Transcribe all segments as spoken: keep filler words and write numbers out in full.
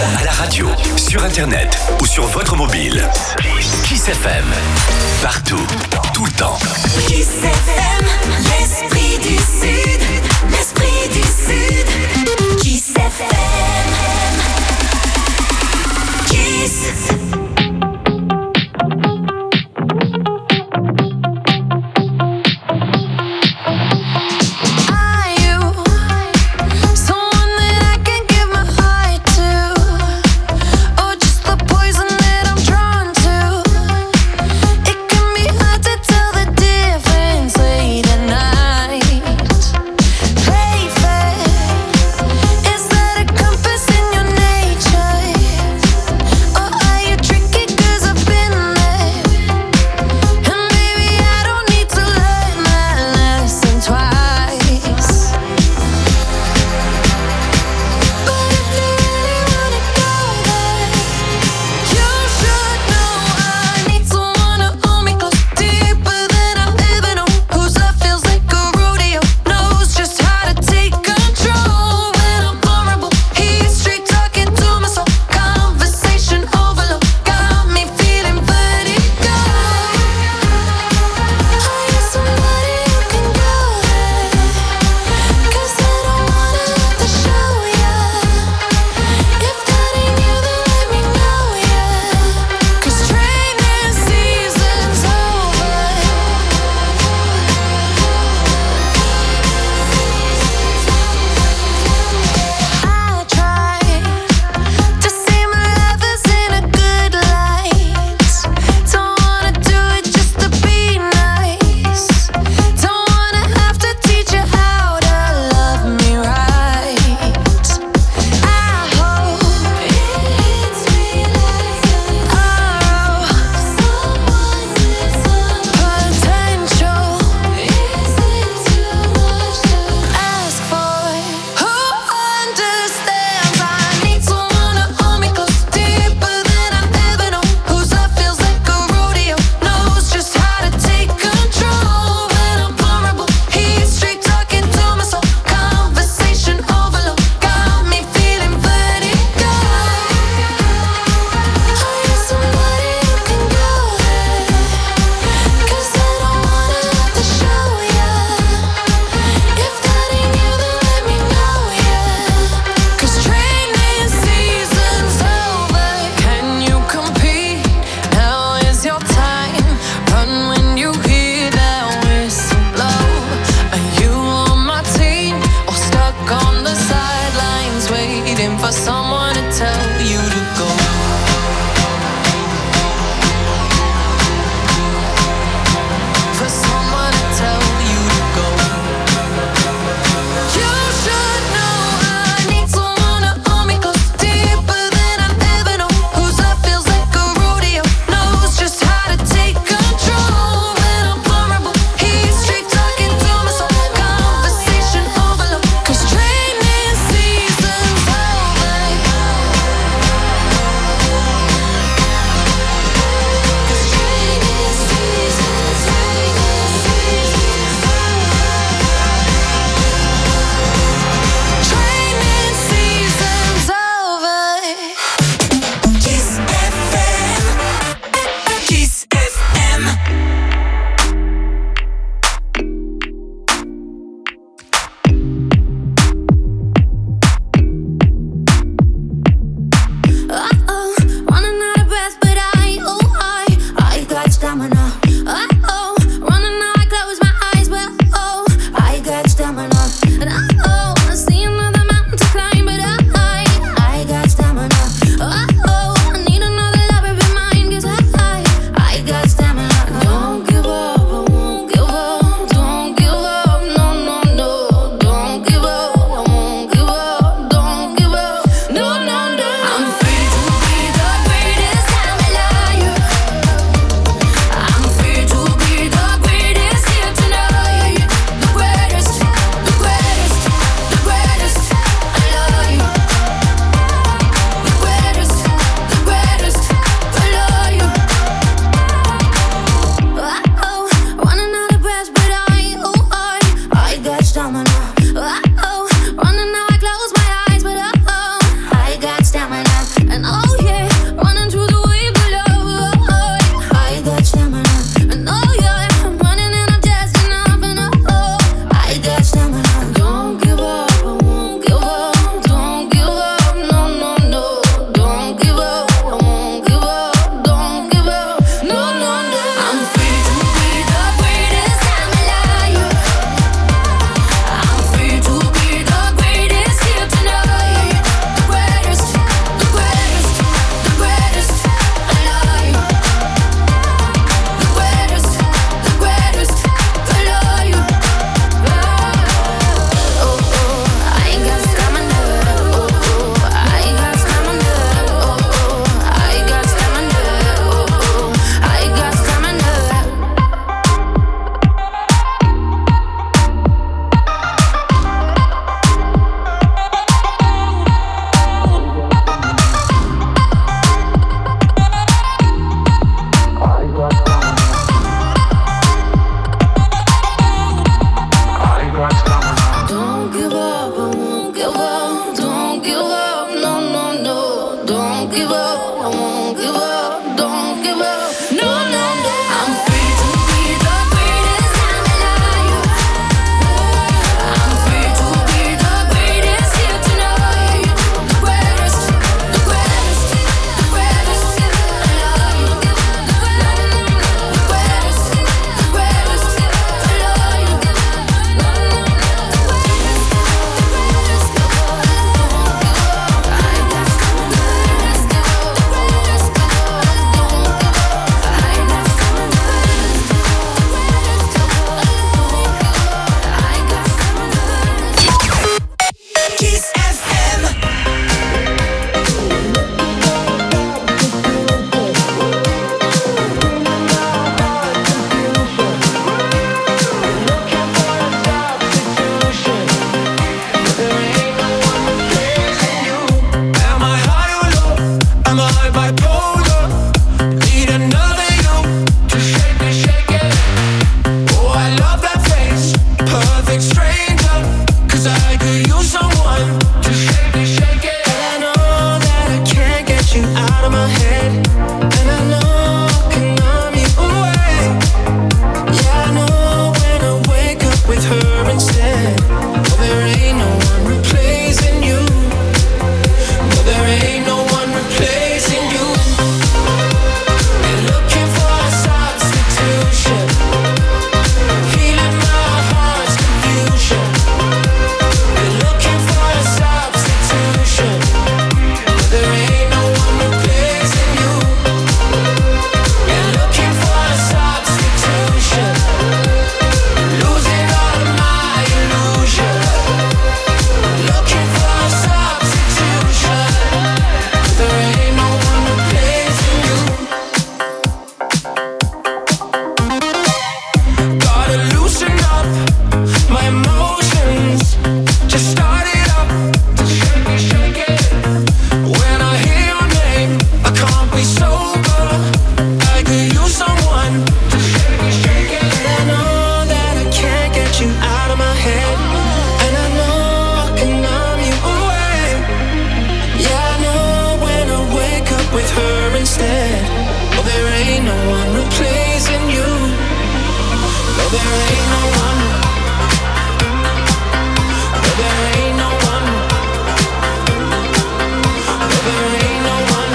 À la radio, sur internet ou sur votre mobile. Kiss F M. Partout, tout le temps. Kiss F M, l'esprit du Sud. L'esprit du Sud. Kiss F M. Kiss. give up, don't give up, no, no, no. Don't give up, I won't give up, don't give up, no, no, no. I'm free to be the greatest I'm alive. I'm free to be the greatest here tonight. The greatest, the greatest, the greatest alive. The greatest, the greatest alive. Kiss F M. Am I high or low? Am I bipolar? Need another you to shake it, shake it. Oh, I love that face, perfect stranger. 'Cause I could use someone to shake it, shake it. And I know that I can't get you out of my head. And I know I can numb you away. Yeah, I know when I wake up with her instead. Oh, there ain't no one replacing you. No, there ain't no one replacing you. Been looking for a substitution, healing my heart's confusion. Been looking for a substitution, but there ain't no one replacing you. Been looking for a substitution, losing all of my illusion. Looking for a substitution, but there ain't no one replacing you. Gotta loosen up my emotions. Just start it up, shake it, shake it. When I hear your name, I can't be sober. I could use someone to shake it, shake it. And I know that I can't get you out of my head. And I know I can numb you away. Yeah, I know when I wake up with her instead. Oh, there ain't no one replacing you. No, there ain't no one. No, there ain't no one. No, there ain't no one.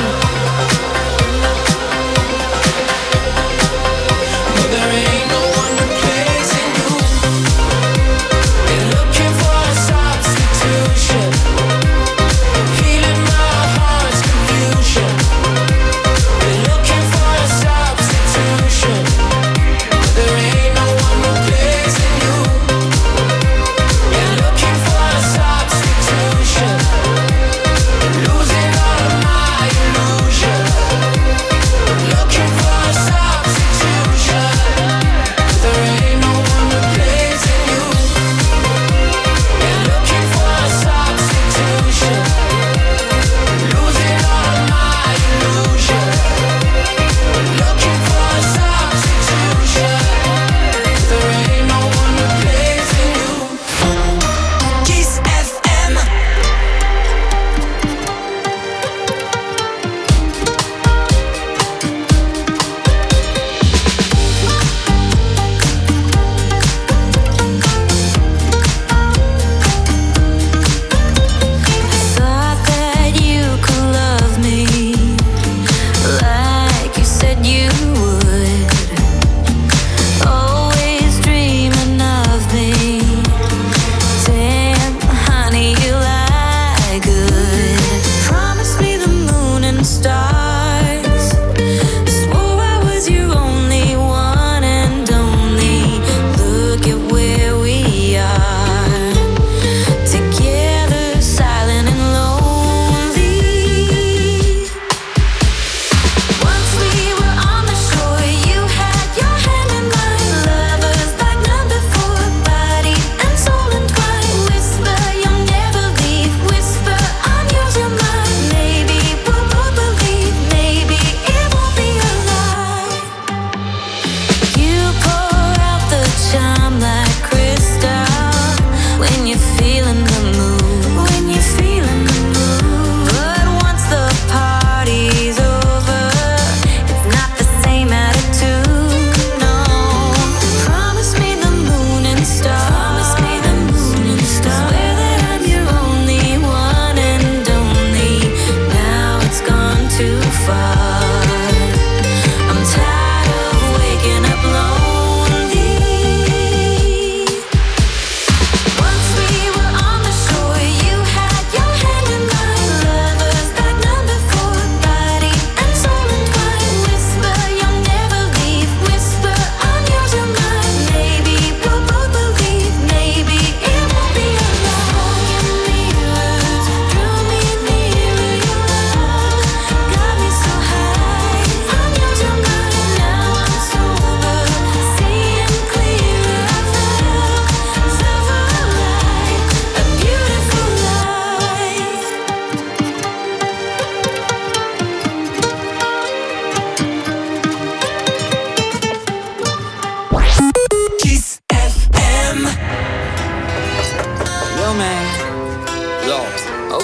No, there ain't no one replacing you. Been looking for a substitution, healing my heart's confusion. Been looking for a substitution, but there ain't no one replacing you. Been looking for a substitution, losing all of my illusion. Looking for a substitution, but there ain't no one replacing you. Been looking for a substitution.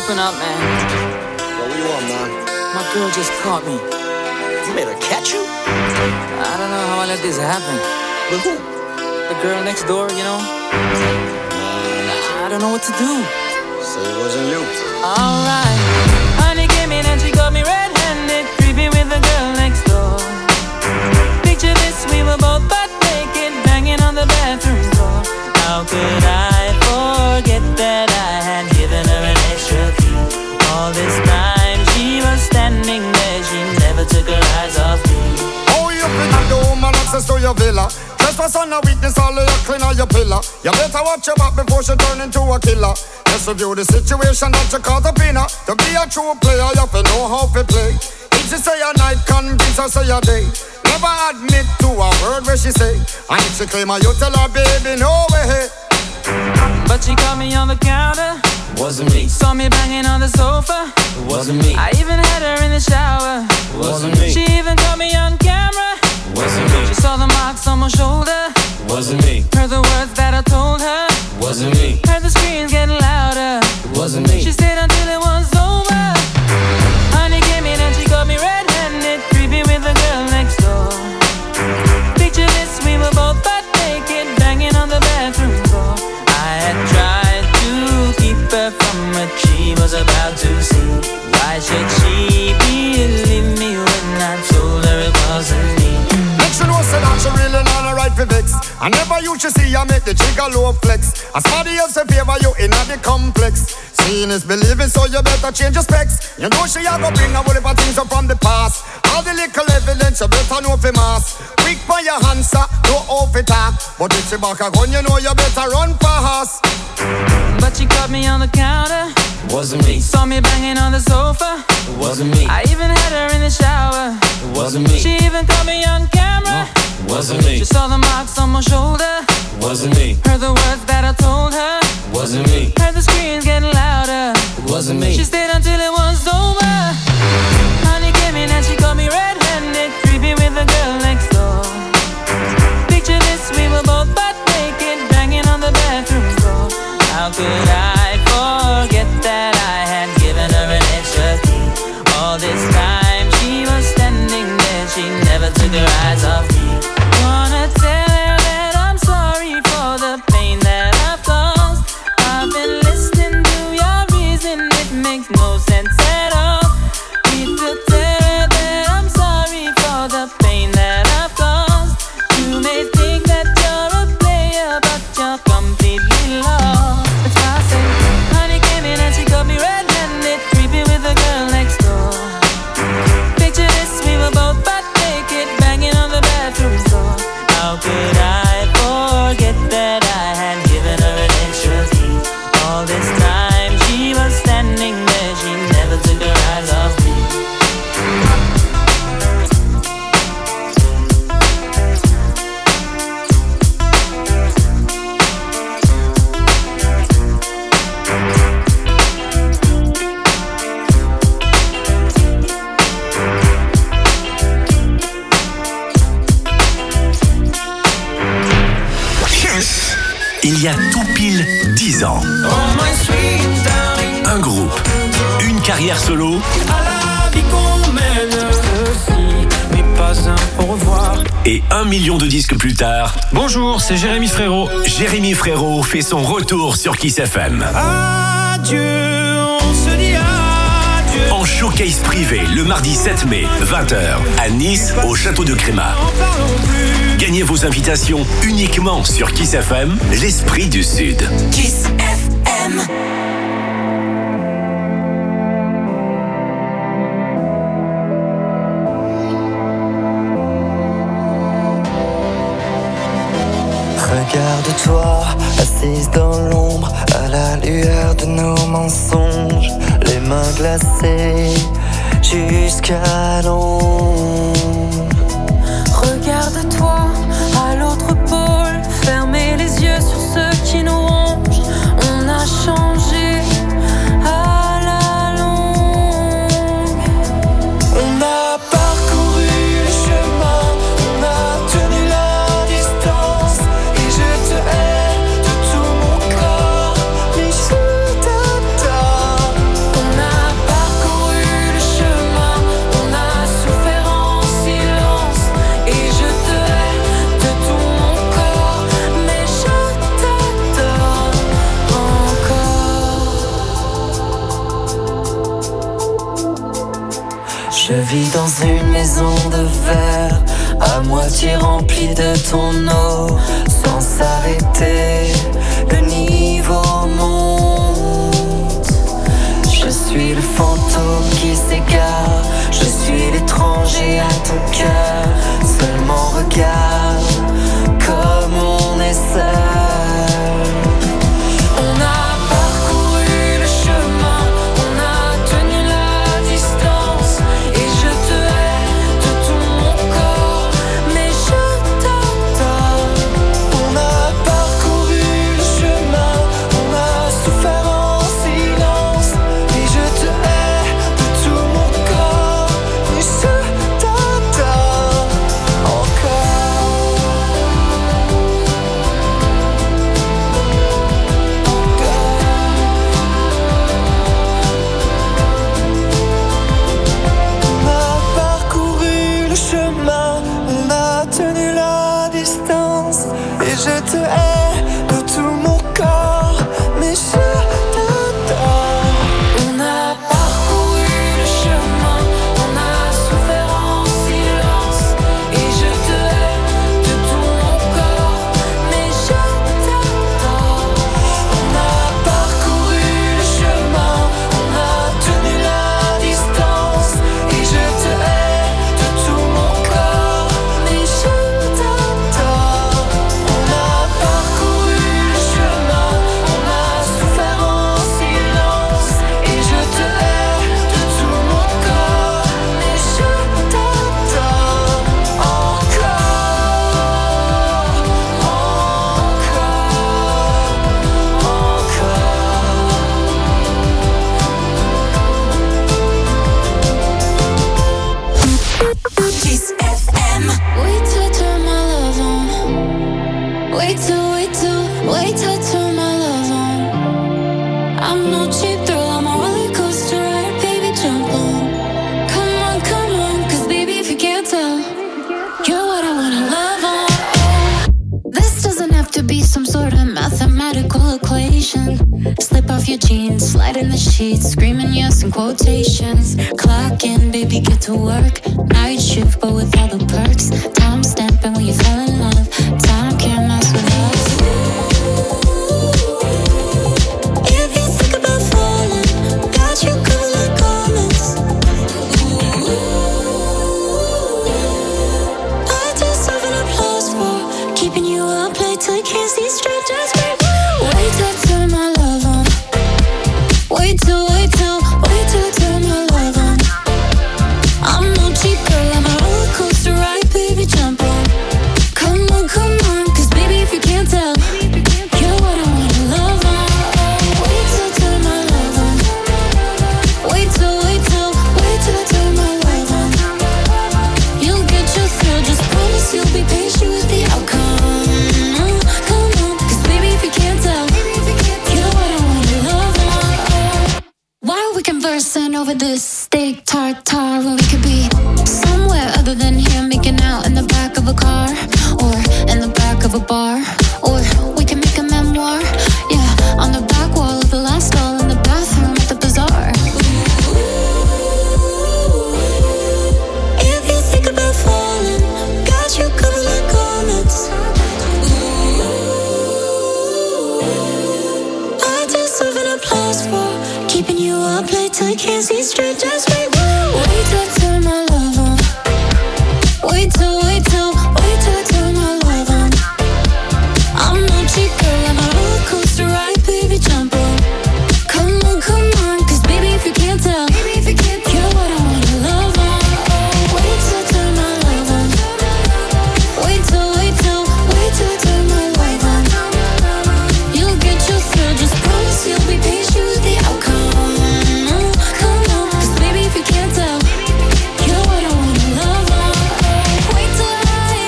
Open up, man. Yo, what you want, man? My girl just caught me. You made her catch you? I don't know how I let this happen. With who? The girl next door, you know? I don't know what to do. Say it wasn't you. Alright. Honey came in and she got me red-handed, creepy with the girl next door. Picture this, we were both butt naked, banging on the bathroom door. How could I forget that I had given her an extra key? All this time she was standing there, she never took her eyes off me. Oh, you been at the woman access to your villa. Trespass on a weakness, all of your clean on your pillar. You better watch your back before she turn into a killer. Just review the situation that you caught up in her. To be a true player, you have to know how to play. If she say a night, convince her say a day. Never admit to a word where she say. And if she claim her, you tell her, baby, no way. But she caught me on the counter. Wasn't me. Saw me banging on the sofa. Wasn't me. I even had her in the shower. Wasn't me. She even caught me on camera. Wasn't me. She saw the marks on my shoulder. Wasn't me. Heard the words that I told her. Wasn't me. Heard the screams getting louder. Wasn't me. She stayed until it was over. Honey came in and she got me red-handed, creepy with the girl next door. Picture this, we were both butt naked, banging on the bathroom door. I had tried to keep her from what she was about to see. Why should she believe me when I told her it wasn't me? Next you know say that she really not a right for vex. I never used to see you make the jigger low flex. As somebody else in favor you in the complex. Seeing is believing, so you better change your specs. You know she a go bring a whole heap of things up from the past. All the little evidence you better know for mass. Quick for your answer, no off it talk. But if she back a gun, you know you better run fast. But she caught me on the counter. Wasn't me. Saw me banging on the sofa. Wasn't me. I even had her in the shower. Wasn't me. She even caught me on camera. Wasn't me. She saw the marks on my shoulder. Wasn't me. Heard the words that I told her. Wasn't me. Heard the screams getting louder. Wasn't me. She stayed until it was over. Honey came in and she caught me red-handed, creepy with the girl next door. Picture this, we were both butt naked, banging on the bathroom door. How could I forget that I had given her an extra key? All this time she was standing there, she never took her eyes off me. Wanna tell her that I'm sorry for the pain that I've caused. I've been listening to your reason, it makes no sense at all. Need to tell her that I'm sorry for the pain that I've caused. You may think that you're a player, but you're completely lost. That's why I say, honey came in and she got me red-handed, creepy with the girl next door. Picture this, we were both butt naked, banging on the bathroom door. How could I forget that I had given her an extra key? All this time she was standing there, she never took her eyes off me. Il y a tout pile dix ans. Un groupe, une carrière solo. À la vie qu'on mène, ceci n'est pas un au revoir. Et un million de disques plus tard. Bonjour, c'est Jérémy Frérot. Jérémy Frérot fait son retour sur Kiss F M. Adieu, on se dit adieu. En showcase privé le mardi sept mai, vingt heures, à Nice, au château de Crémat. N'en parlons plus. Gagnez vos invitations uniquement sur Kiss F M, l'esprit du Sud. Kiss F M. Regarde-toi, assise dans l'ombre, à la lueur de nos mensonges, les mains glacées jusqu'à l'ombre. Regarde-toi, à l'autre pôle, fermez les yeux sur ceux qui nous rongent. On a changé à la longue. On a parcouru le chemin, on a tenu la distance. Et je te hais de tout mon corps, mais je t'adore. Je vis dans une maison de verre, à moitié remplie de ton eau. Sans s'arrêter, le niveau monte. Je suis le fantôme qui s'égare, je suis l'étranger à ton cœur. Seulement regarde comme on est seul. On a parcouru le chemin, on a tenu la distance. Et je te hais de tout mon corps, mais je t'adore. On a parcouru le chemin, on a souffert en silence. Et je te hais de tout mon corps, mais je t'adore encore. On a parcouru le chemin, on a tenu la distance. Et je te hais de tout mon corps, mais je t'adore. On a parcouru le chemin, on a souffert en silence. Et je te hais de tout mon corps, mais je t'adore. On a parcouru le chemin, on a tenu la distance. Et je te hais de tout mon corps, mais je t'adore. On a parcouru le chemin, on a souffert en silence. Et je te hais de tout mon corps, mais je t'adore encore, encore, Kiss F M. Wait till I turn my love on. Wait till, wait till, wait till I turn my love on. I'm no cheap thrill, I'm a roller coaster ride, baby, jump on. Come on, come on, cause baby, if you can't tell, you're what I wanna love on. This doesn't have to be some sort of mathematical equation. Slip off your jeans, slide in the sheets, screaming yes in quotations. Clock in, baby, get to work. Night shift, but with all the perks. Time stamping when you fell in love. Time can't mess with us. If you think about falling, got you covered like garments. I deserve an applause for keeping you up late till you can't see straight. Just wait, wait till I turn my love on. Wait till, wait till, wait till I turn my love on. I'm no cheap girl, I'm a roller coaster ride, baby, jump on. Come on, come on, cause baby, if you can't tell, you're what I wanna love on. Wait till I turn my love on. Wait till, wait till, wait till I turn my love on. You'll get your thrill, just promise you'll be patient with the outcome. Come on, cause baby, if you can't tell, you're what I wanna love on. Why are we conversing over this steak tartare when we could be somewhere other than here, making out in the back of a car or in the back of a bar, or we can make a memoir, yeah, on the back wall of the last stall in the bathroom at the bazaar. If you think about falling, got you covered like garments. I deserve an applause for keeping you up late till you can't see straight. Just wait, wait till I turn my love on. Wait till, wait till, wait till I turn my love on. I'm no cheap girl, I'm a roller coaster ride, baby, jump on. Come on, come on, cause baby, if you can't tell, you're what I wanna love on. Wait till I turn my love on. Wait till, wait till, wait till I turn my love on. You'll get your thrill, just promise you'll be patient with the outcome. Come on, cause baby, if you can't tell, you're what I wanna love on. Wait till I,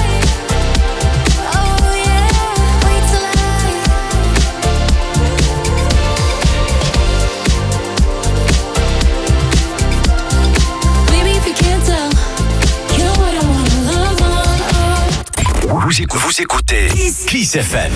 oh yeah, wait till I. Baby, if you can't tell, you're what I wanna love on. Vous, écou- vous écoutez Kiss F M.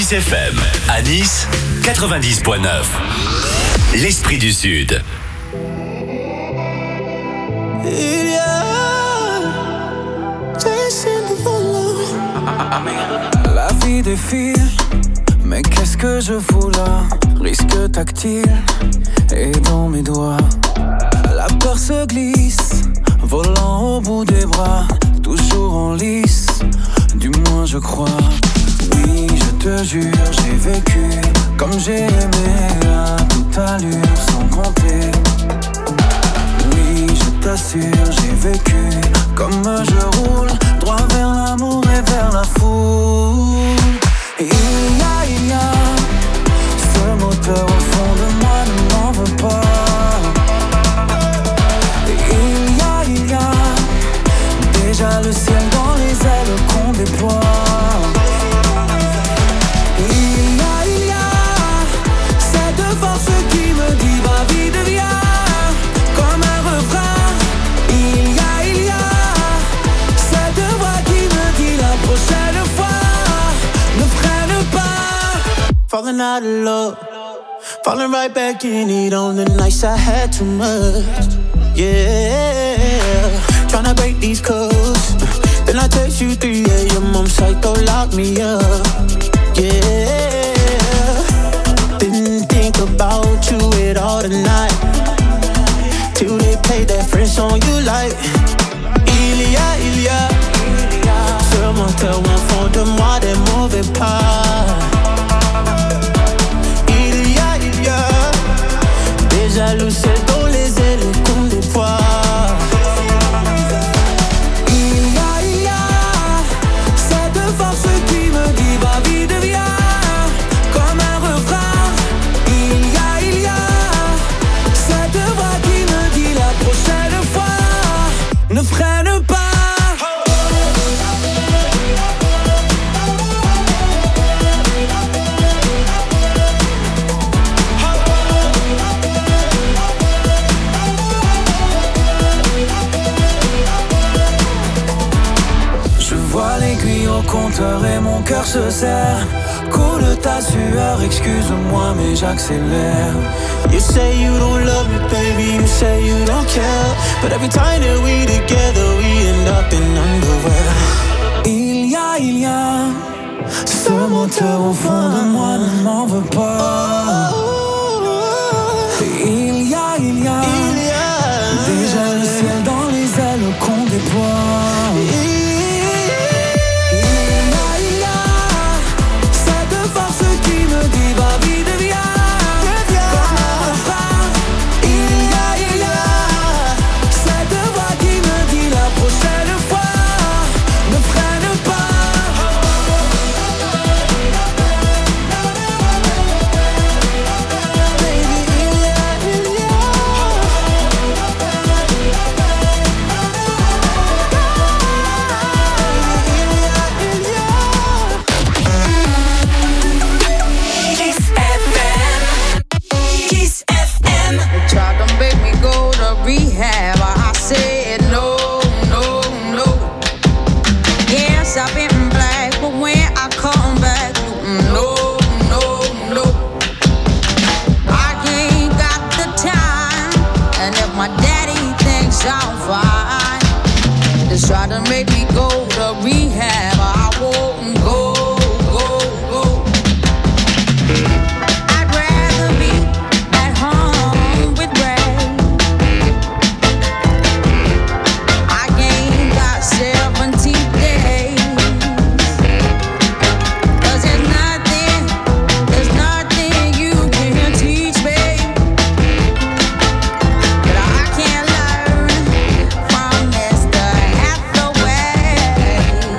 Kiss F M, à Nice, quatre-vingt-dix point neuf. L'Esprit du Sud. Il y a la vie défile, mais qu'est-ce que je fous là? Risque tactile et dans mes doigts. La peur se glisse, volant au bout des bras, toujours en lice, du moins je crois. Oui, je te jure, j'ai vécu comme j'ai aimé à toute allure, sans compter. Oui, je t'assure, j'ai vécu comme je roule, droit vers l'amour et vers la foule. Et il y a, il y a ce moteur au fond de moi, ne m'en veux pas. Et il y a, il y a déjà le ciel dans les ailes qu'on déploie. Il y a, il y a cette force qui me dit va vite viens, comme un refrain. Il y a, il y a cette voix qui me dit la prochaine fois ne freine pas. Falling out of love, falling right back in it on the nights I had too much. Yeah, tryna break these codes. Then I text you three a.m. I'm psycho, lock me up. Yeah, didn't think about you at all tonight, till they play that French song you like. Il y a, il y a ce moteur au fond de moi, des mauvais pas. Il y a, il y a déjà le ciel dans les ailes qu'on déploie. Il y a, il y a cette force qui me dit va vite viens, comme un refrain. Il y a, il y a cette voix qui me dit la prochaine fois ne freine pas. Au compteur et mon cœur se serre. Coule ta sueur, excuse-moi mais j'accélère. You say you don't love me baby, you say you don't care, but every time that we together we end up in underwear. Il y a, il y a ce moteur au fond de moi, ne m'en veux pas. Il y a, il y a déjà le ciel dans les ailes qu'on déploie. From Mister Hathaway.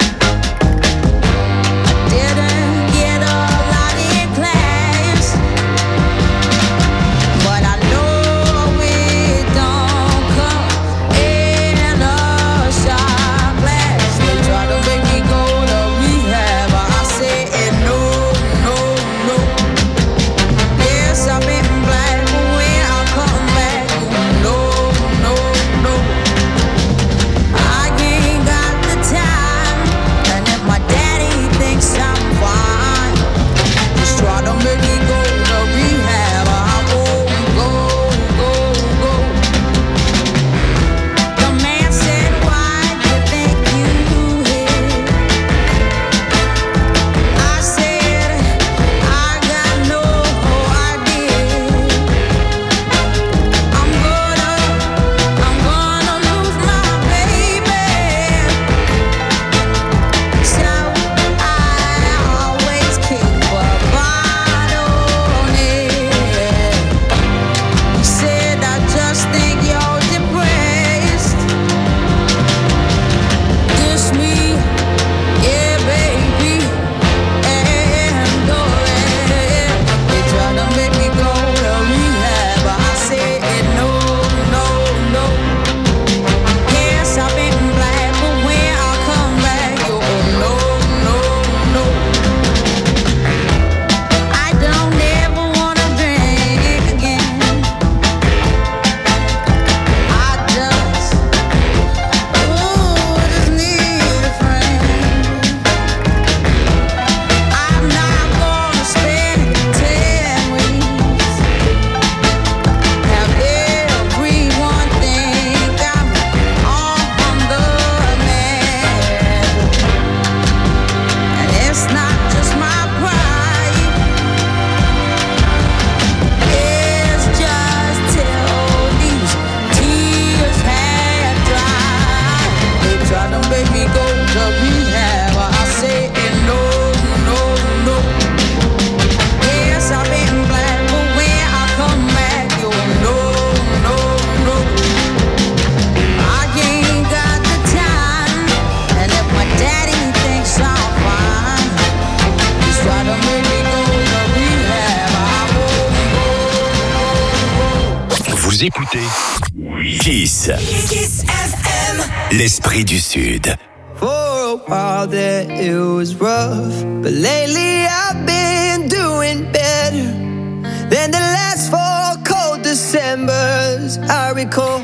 Vous écoutez Kiss. Kiss F M. L'esprit du Sud. For a while there it was rough, but lately I've been doing better than the last four cold Decembers I recall.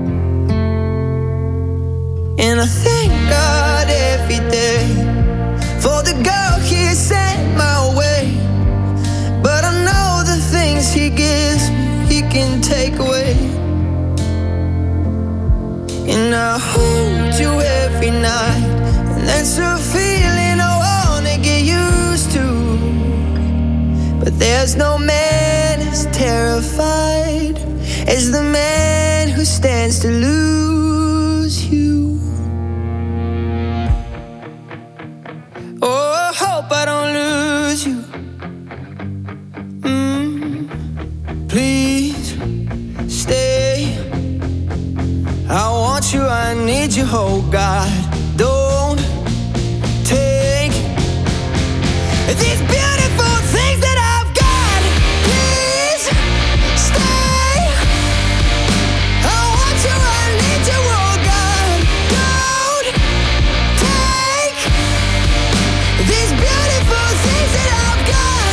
And I thank God every day for the girl He sent my way. But I know the things He gives me, He can take away. And I hold you every night, and that's a feeling I wanna get used to. But there's no man as terrified as the man who stands to lose you. Oh, I hope I don't lose you. Mm, please stay. I want you, I need you, oh God. Don't take these beautiful things that I've got. Please stay. I want you, I need you, oh God. Don't take these beautiful things that I've got.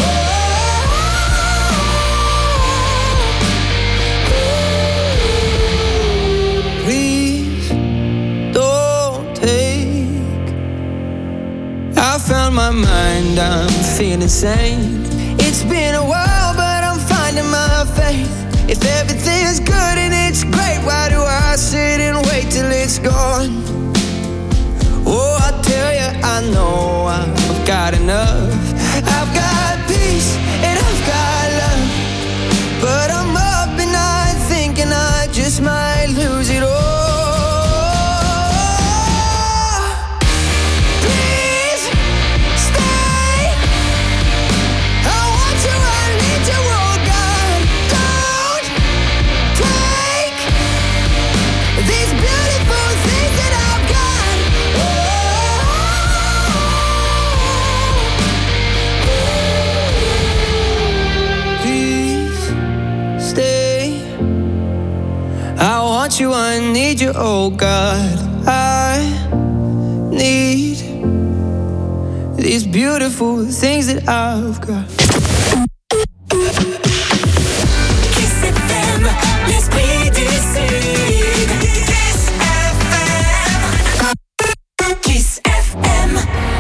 Oh, please don't take. I found my mind, I'm feeling sane. It's been a while, but I'm finding my faith. If everything's good and it's great, why do I sit and wait till it's gone? Oh, I tell you, I know I've got enough. I've got peace and I've got love, but I'm up and I'm thinking I just might lose it all. Please stay. I want you, I need you, oh God. Don't take these beautiful things that I've got. Please stay. I want you, I need you, oh God. I need these beautiful things that I've got. Kiss F M, l'esprit du Sud. Kiss F M. Kiss F M.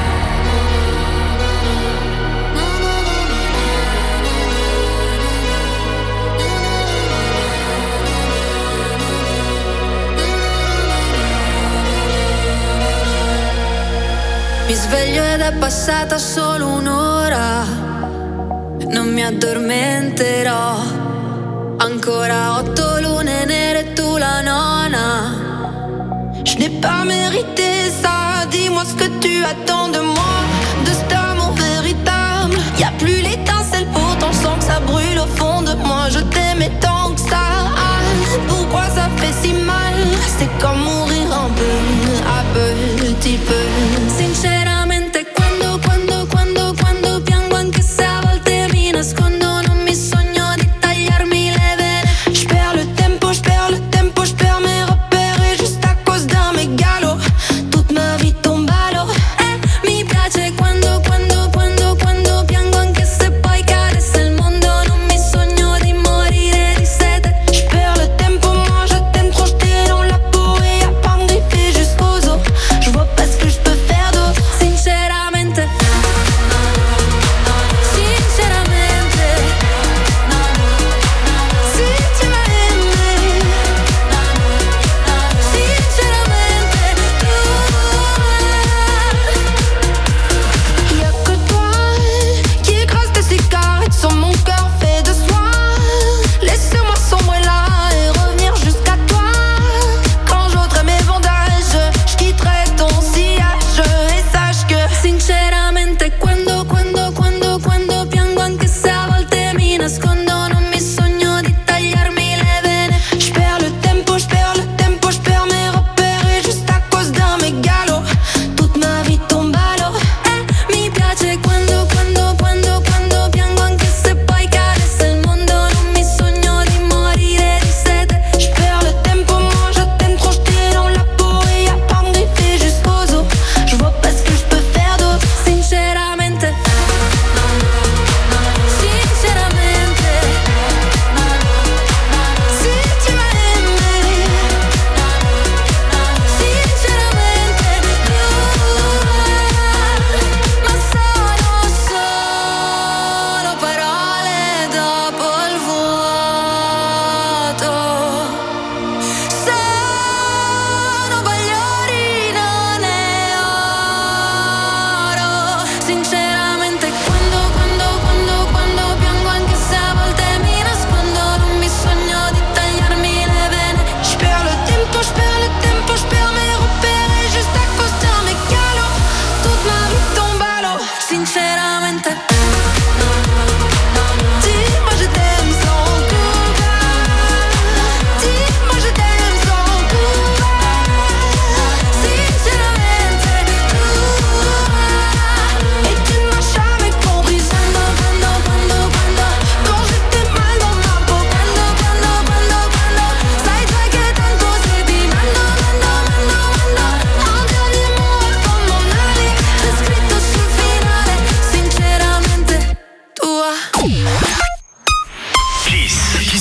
Mi sveglio ed è passata solo un'ora, non mi addormenterò. Ancora otto lune nere e tu la nona. Je n'ai pas mérité ça, dis-moi ce que tu attends de moi, de cet amour véritable. Y a plus l'étincelle, pourtant je sens que ça brûle au fond de moi. Je t'aimais tant que ça, pourquoi ça fait si mal? C'est comme mourir un peu, à petit peu. Sinceramente quando, quando, quando, quando piango, anche se a volte mi nascondo, non mi sogno di tagliarmi le vene. Je perds le tempo, je perds le tempo, je perds mes repères, et juste à cause d'un mégalo, toute ma vie tombe à l'eau. Eh, mi piace quando, quando, quando, quando piango, anche se poi cadesse il mondo, non mi sogno di morire di sete. Je perds le tempo, moi je t'aime trop, j'étais dans la peau, et y'a pas de griffes jusqu'aux os. Je vois pas ce que je peux faire.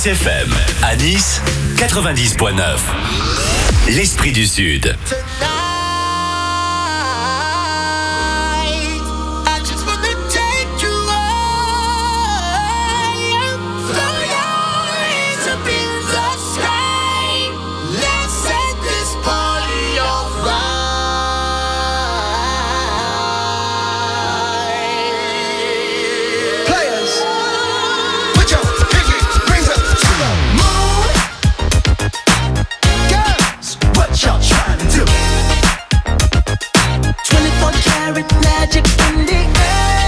Kiss F M, à Nice, quatre-vingt-dix point neuf. L'Esprit du Sud. Magic in the air.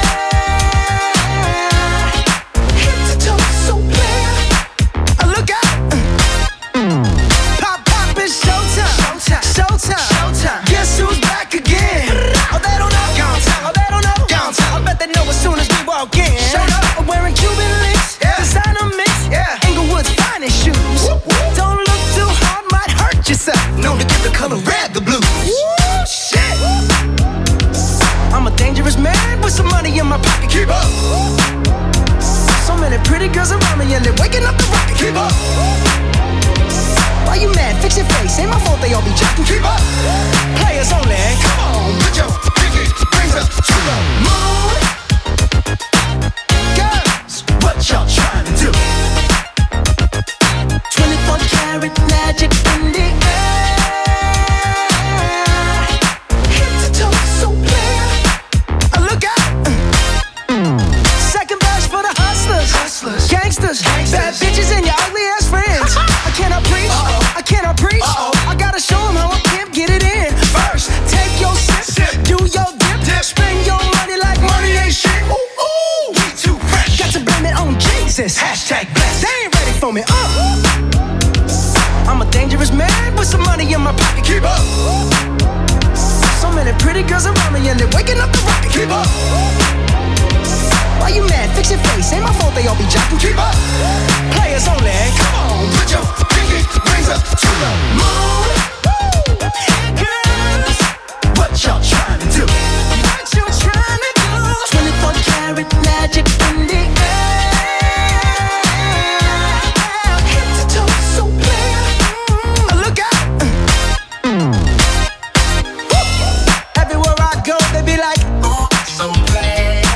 Head to toe, so clear. Uh, look out. Pop, pop, it's showtime. Showtime. Showtime. Showtime. Guess who's back again? Oh, they don't know. Oh, they don't know. I bet they know as soon as we walk in. Showed up. I'm wearing Cuban links. Yeah. Designer mix. Yeah. Inglewood's finest shoes. Whoop, whoop. Don't look too hard, might hurt yourself. Known to give the color red the blues. Woo, shit. I'm a dangerous man with some money in my pocket. Keep up. So many pretty girls around me and they're waking up the rocket. Keep up. Why you mad? Fix your face. Ain't my fault they all be jacking. Keep up. Players only. Come on, put your pinky rings up to the moon. Girls, what y'all trying to do? twenty-four karat magic in the air. Head to toe, so clear. Hustlers, gangsters, gangsters, bad bitches and your ugly ass friends. I cannot preach, Uh-oh. I cannot preach. Uh-oh. I gotta show them how a pimp get it in. First, take your sip, sip. Do your dip, dip, spend your money like money ain't shit. Ooh, ooh, we too fresh. Got to blame it on Jesus. Hashtag blessed. They ain't ready for me. Uh. I'm a dangerous man with some money in my pocket. Keep up. So many pretty girls around me and they're waking up the rocket. Keep up. Why you mad? Fix your face. Ain't my fault they all be jacking. Keep up. Players only. Come on, put your pinky rings up to the moon. Woo. Girls, what y'all trying to do? What you trying to do? twenty-four karat magic in the air. Head to toe, so clear. Mm. Look out. Mm. Everywhere I go, they be like, oh, so clear.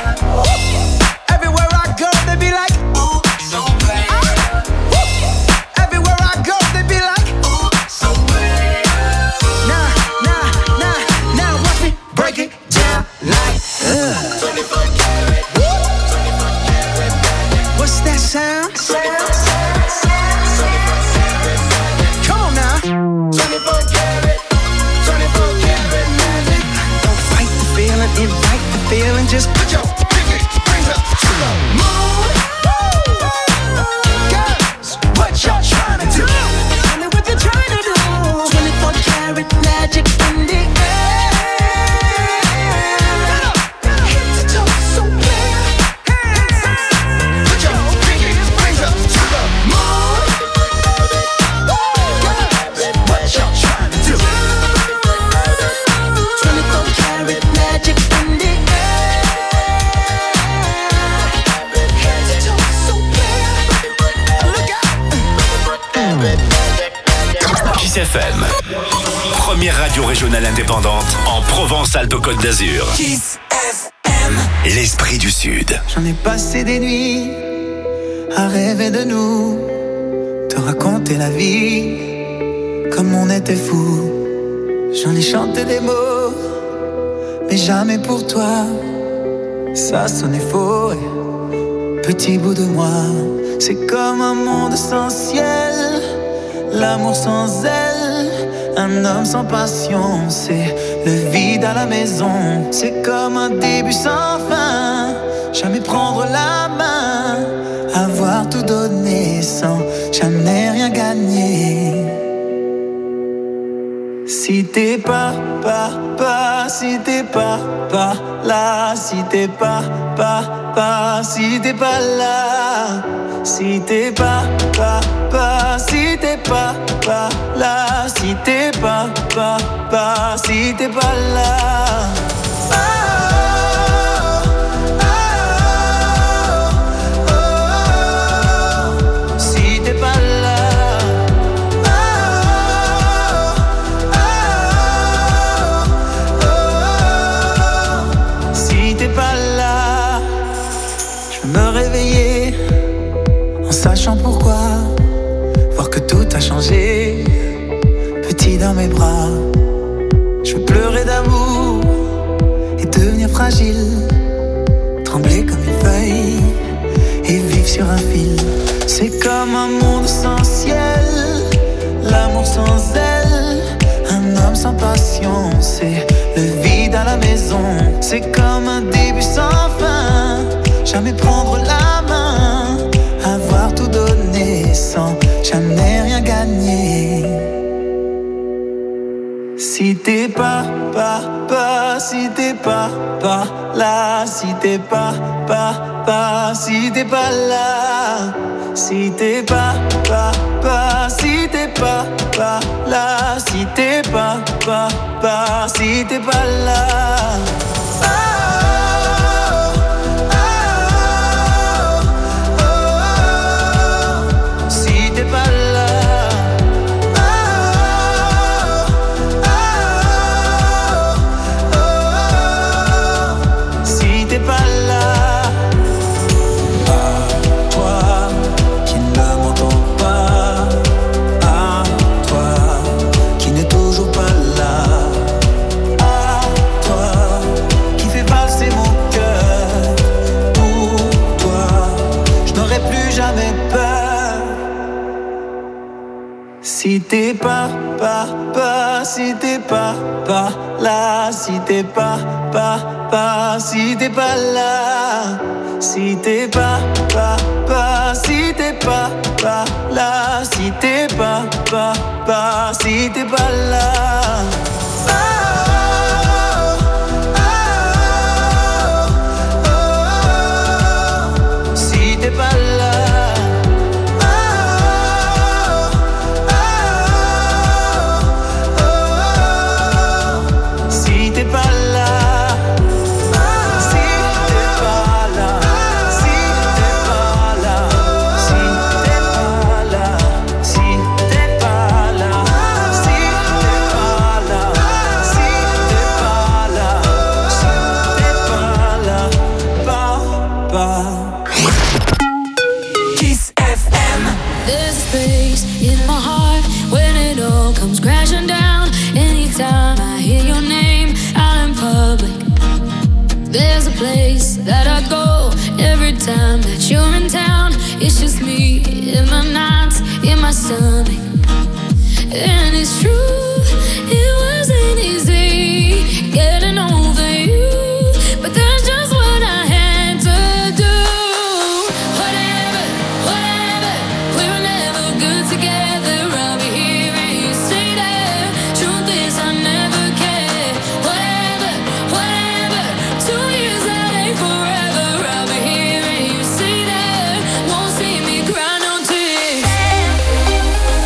What's that sound? Come on now. twenty-four karat, twenty-four karat magic. Don't fight the feeling, invite the feeling. Just put your pinky rings up to the moon. Girls, what y'all trying to do? Tell me what you're trying to do. twenty-four karat magic in the air. Kiss F M, première radio régionale indépendante en Provence-Alpes-Côte d'Azur. Kiss F M, l'Esprit du Sud. J'en ai passé des nuits à rêver de nous, te raconter la vie comme on était fous. J'en ai chanté des mots, mais jamais pour toi. Ça sonnait faux, et petit bout de moi. C'est comme un monde sans ciel, l'amour sans aile, un homme sans passion. C'est le vide à la maison. C'est comme un début sans fin, jamais prendre la main, avoir tout donné sans jamais rien gagner. Si t'es pas, pas, pas, si t'es pas, pas là, si t'es pas, pas, pas, si t'es pas là, si t'es pas, pas, pas, si t'es pas, pas là, si t'es pas, pas, pas, si t'es pas là. Oh, oh, oh, oh, si t'es pas là. Je me réveiller en sachant pourquoi, voir que tout a changé, petit dans mes bras. Je veux pleurer d'amour et devenir fragile, trembler comme une feuille et vivre sur un fil. C'est comme un monde sans ciel, l'amour sans aile, un homme sans passion, c'est le vide à la maison. C'est comme un début sans fin, jamais prendre la main, avoir tout donné sans jamais rien gagner. Si t'es pas, pas, pas, si t'es pas, pas là, si t'es pas, pas, pas, si t'es pas là, si t'es pas, pas, pas, si t'es pas, pas là, si t'es pas, pas, pas, si t'es pas là. Oh, oh, oh, oh, si t'es pas là. Si t'es pas, pas, pas, si t'es pas, pas là, si t'es pas, pas, pas, si t'es pas là, si t'es pas, pas, pas, si t'es pas, pas là, si t'es pas, pas, pas, si t'es pas là. Oh, oh, oh, oh, si t'es pas là. Place that I go every time that you're in town. It's just me in my nights, in my stomach. And it's true, it wasn't easy getting over you, but that's just what I had to do. Whatever, whatever, we were never good together. I'll be here and you stay there. Truth is I never cared. Whatever, whatever, two years forever, I'll be here and you stay there. Won't see me cry no tears.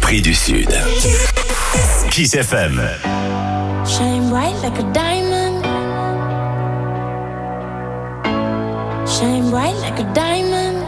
l'esprit du Sud. Kiss F M. Shine bright like a diamond. Shine bright like a diamond.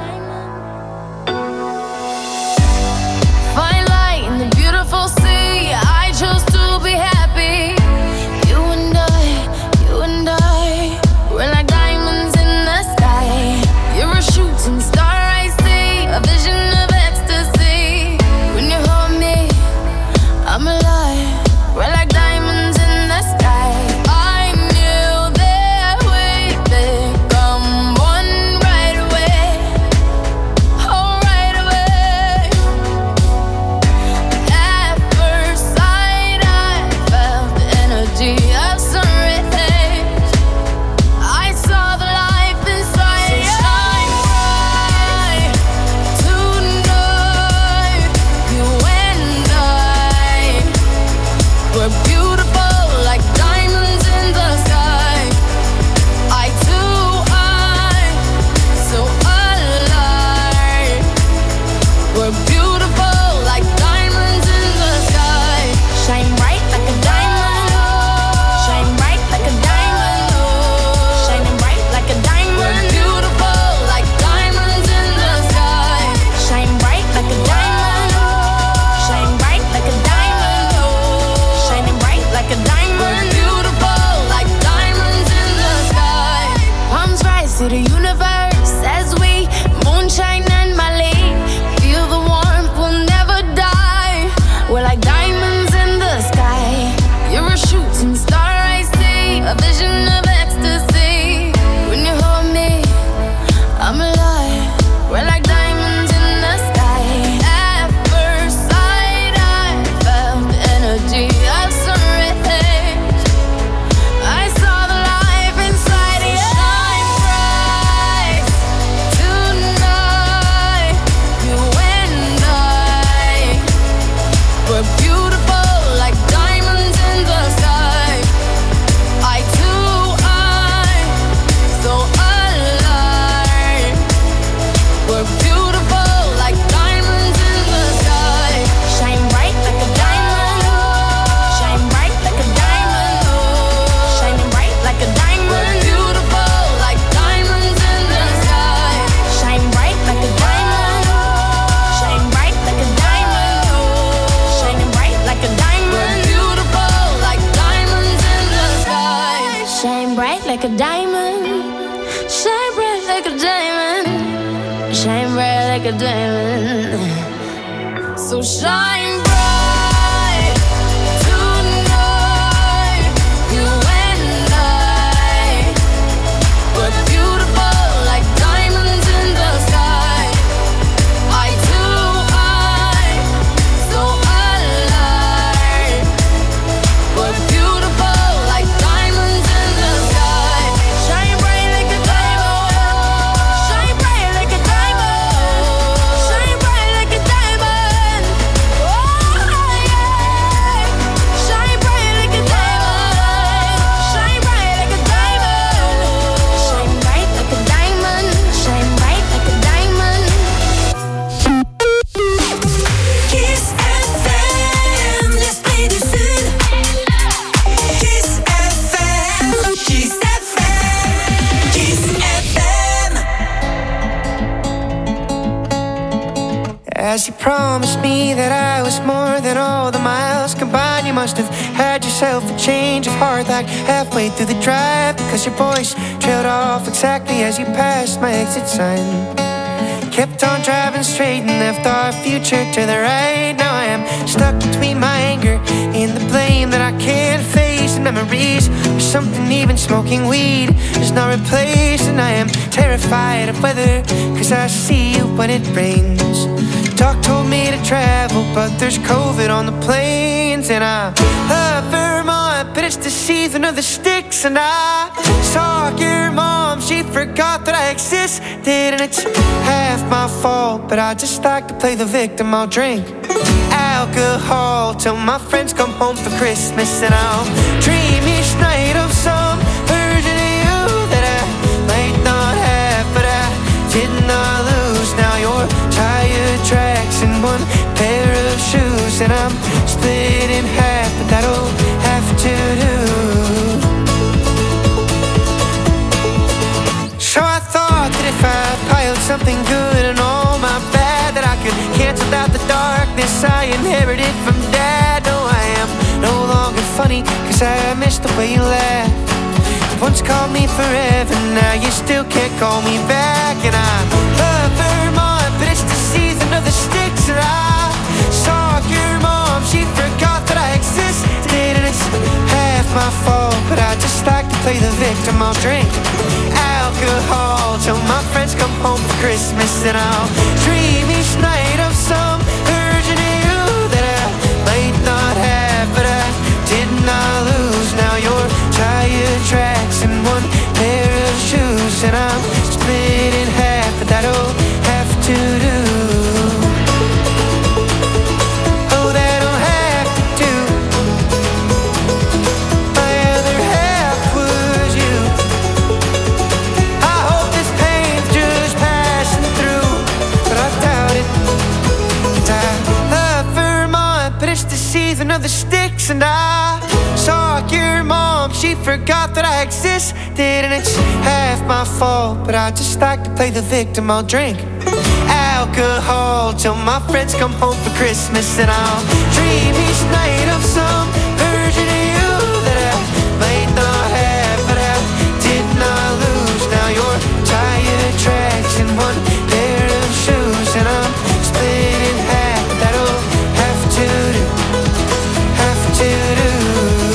Fine light in the beautiful sea. I chose to be happy. You and I, you and I, we're like diamonds in the sky. You're a shooting star, I see, a vision of ecstasy. When you hold me, I'm alive. We're like diamonds in the sky. I knew that we'd become one right away. Oh, right away. At first sight, I felt the energy of sun rays. I saw the life inside you. Shine bright tonight. You and I, we're beautiful like diamonds in the sky. I too, I, so alive. We're beautiful like diamonds in the sky. Shine bright like a diamond. Shine bright like a diamond. Shining bright like a diamond. We're beautiful like diamonds in the sky. Shine bright like a diamond. Shine bright like a diamond. Shining bright like a diamond. We're beautiful like diamonds in the sky. Palms rise to the universe as we moonshine and Malay. Feel the warmth, we'll never die. We're like diamonds in the sky. You're a shooting star, I see, a vision of ecstasy. When you hold me, I'm alive. We're like diamonds in the sky. At first sight, I felt the energy of sun rays. I saw the life inside you. Shine bright tonight. You and I, we're beautiful like diamonds in the sky. I too, I, so alive. We're beautiful like diamonds in the sky. Shine bright like a diamond. Shine bright like a diamond. Shining bright like a diamond. We're beautiful like diamonds in the sky. Shine bright like a diamond. Shine bright like a diamond. Shining bright like a diamond. We're beautiful like diamonds in the sky. Shine bright like a diamond. Shine bright like a diamond. Shine bright like a diamond. So shine bright tonight. You and I, we're beautiful like diamonds in the sky. I too, I, so alive. We're beautiful like diamonds in the sky. Shine bright like a diamond. Shine bright like a diamond. Shine bright like a diamond. Oh yeah. Shine bright like a diamond. Shine bright like a diamond. Shine bright like a diamond. Shine bright like a diamond. Kiss F M, l'esprit du Sud. Kiss F M, Kiss F M, Kiss F M. As you promised me that I was more than all the miles combined, you must have had yourself a change of heart like halfway through the drive, because your voice trailed off exactly as you passed my exit sign. Kept on driving straight and left our future to the right. Now I am stuck between my anger and the blame that I can't face, and memories of something even smoking weed is not replaced. And I am terrified of weather, cause I see you when it rains. Doc told me to travel, but there's COVID on the planes. And I love Vermont, but it's the season of the sticks. And I saw your mom, she forgot that I existed. And it's half my fault, but I just like to play the victim. I'll drink alcohol till my friends come home for Christmas. And I'll dream each night of some version of you that I might not have, but I did not lose. Now you're tired tracks and one pair of shoes. to do. So I thought that if I piled something good and all my bad, that I could cancel out the darkness I inherited from Dad. No, I am no longer funny, cause I miss the way you laugh. Once called me forever, now you still can't call me back. And I love Vermont, but it's the season of the sticks. And I saw your mom, she forgot that I existed. And it's half my fault, but I just like to play the victim. I'll drink alcohol till my friends come home for Christmas. And I'll dream each night of some version of you that I might not have, but I did not lose. Now you're tire tracks and one pair of shoes, and I'm split in half, but that'll have to do. Oh, that'll have to do. My other half was you. I hope this pain's just passing through, but I doubt it. And I love Vermont, but it's the season of the sticks. And I saw your mom, she forgot that I existed. And it's half my fault, but I just like to play the victim. I'll drink alcohol till my friends come home for Christmas. And I'll dream each night of some